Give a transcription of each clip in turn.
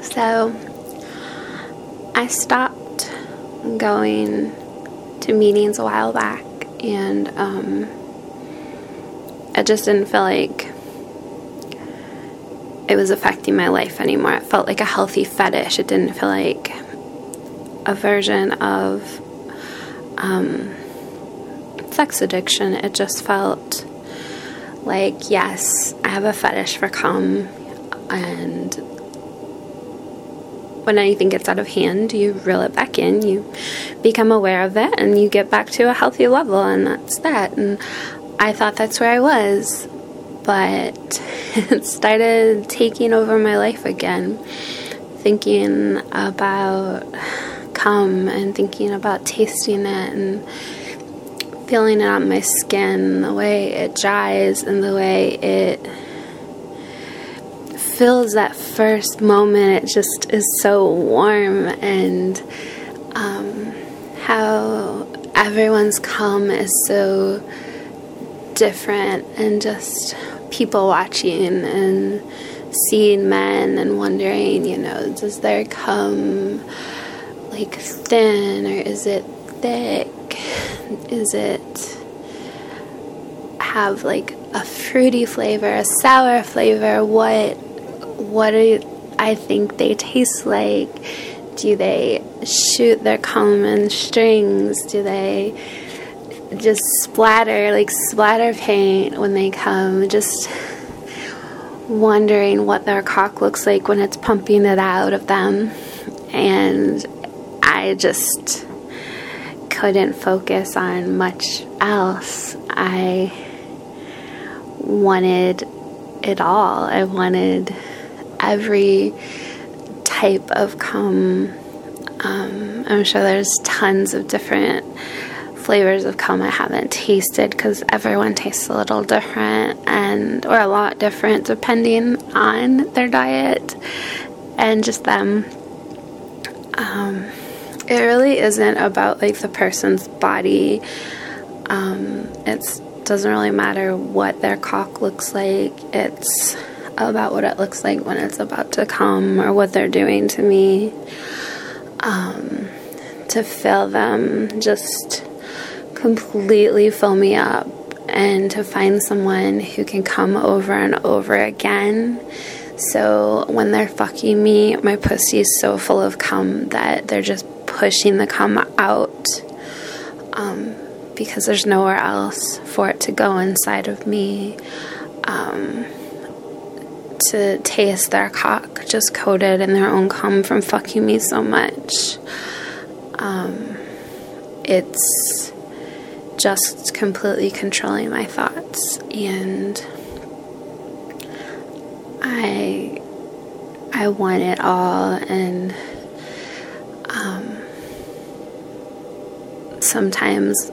So I stopped going to meetings a while back, and I just didn't feel like it was affecting my life anymore. It felt like a healthy fetish. It didn't feel like a version of sex addiction. It just felt like, yes, I have a fetish for cum, and when anything gets out of hand, you reel it back in, you become aware of it, and you get back to a healthy level, and that's that. And I thought that's where I was, but it started taking over my life again, thinking about cum and thinking about tasting it and feeling it on my skin, the way it dries and the way it feels that first moment. It just is so warm, and how everyone's cum is so different, and just people watching and seeing men and wondering, does their cum like thin, or is it thick? Is it have like a fruity flavor, a sour flavor? What do I think they taste like? Do they shoot their cum in strings? Do they just splatter paint when they come? Just wondering what their cock looks like when it's pumping it out of them. And I just couldn't focus on much else. I wanted it all. I wanted every type of cum. I'm sure there's tons of different flavors of cum I haven't tasted, because everyone tastes a little different, or a lot different depending on their diet and just them. It really isn't about like the person's body. It doesn't really matter what their cock looks like. It's about what it looks like when it's about to come, or what they're doing to me. To fill them, just completely fill me up, and to find someone who can come over and over again. So when they're fucking me, my pussy is so full of cum that they're just pushing the cum out, because there's nowhere else for it to go inside of me. To taste their cock just coated in their own cum from fucking me so much. It's just completely controlling my thoughts, and I want it all. And sometimes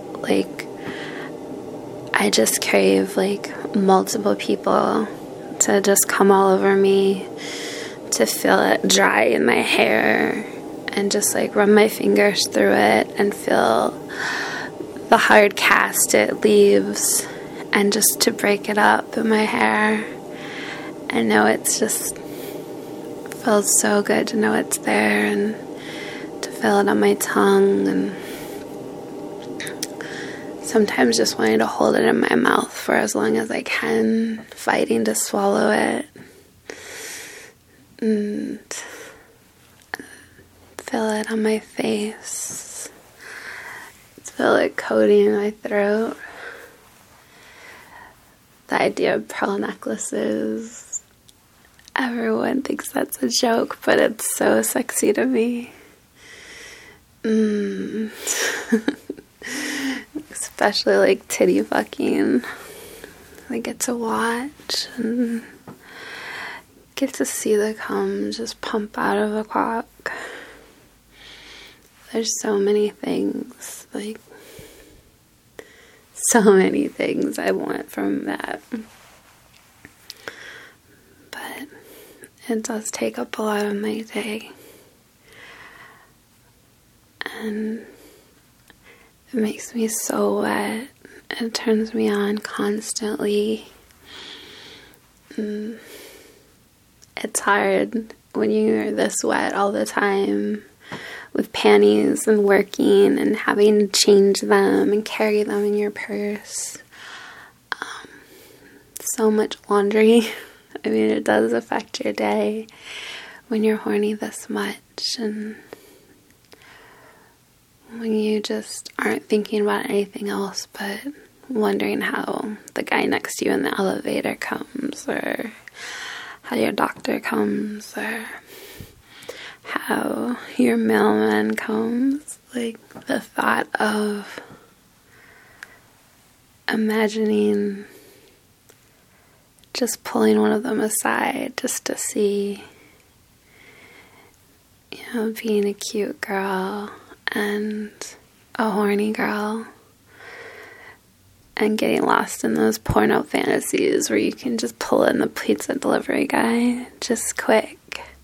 I just crave multiple people to just come all over me, to feel it dry in my hair, and just run my fingers through it and feel the hard cast it leaves, and just to break it up in my hair. I know it's just feels so good to know it's there, and to feel it on my tongue, and sometimes just wanting to hold it in my mouth for as long as I can, fighting to swallow it, and feel it on my face, feel it coating my throat. The idea of pearl necklaces, everyone thinks that's a joke, but it's so sexy to me. Especially titty fucking. I get to watch and get to see the cum just pump out of a cock. There's so many things, so many things I want from that. But it does take up a lot of my day. And it makes me so wet. It turns me on constantly. It's hard when you're this wet all the time with panties and working and having to change them and carry them in your purse. So much laundry. I mean, it does affect your day when you're horny this much, and when you just aren't thinking about anything else but wondering how the guy next to you in the elevator comes, or how your doctor comes, or how your mailman comes. Like, the thought of imagining just pulling one of them aside just to see, being a cute girl and a horny girl, and getting lost in those porno fantasies where you can just pull in the pizza delivery guy just quick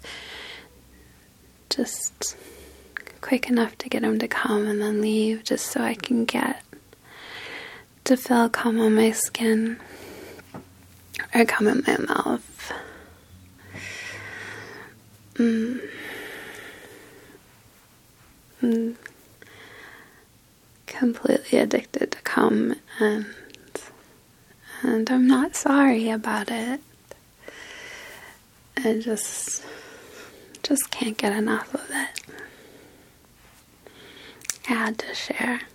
enough to get him to come and then leave, just so I can get to feel cum on my skin or cum in my mouth. Completely addicted to cum, and I'm not sorry about it. I just can't get enough of it. I had to share.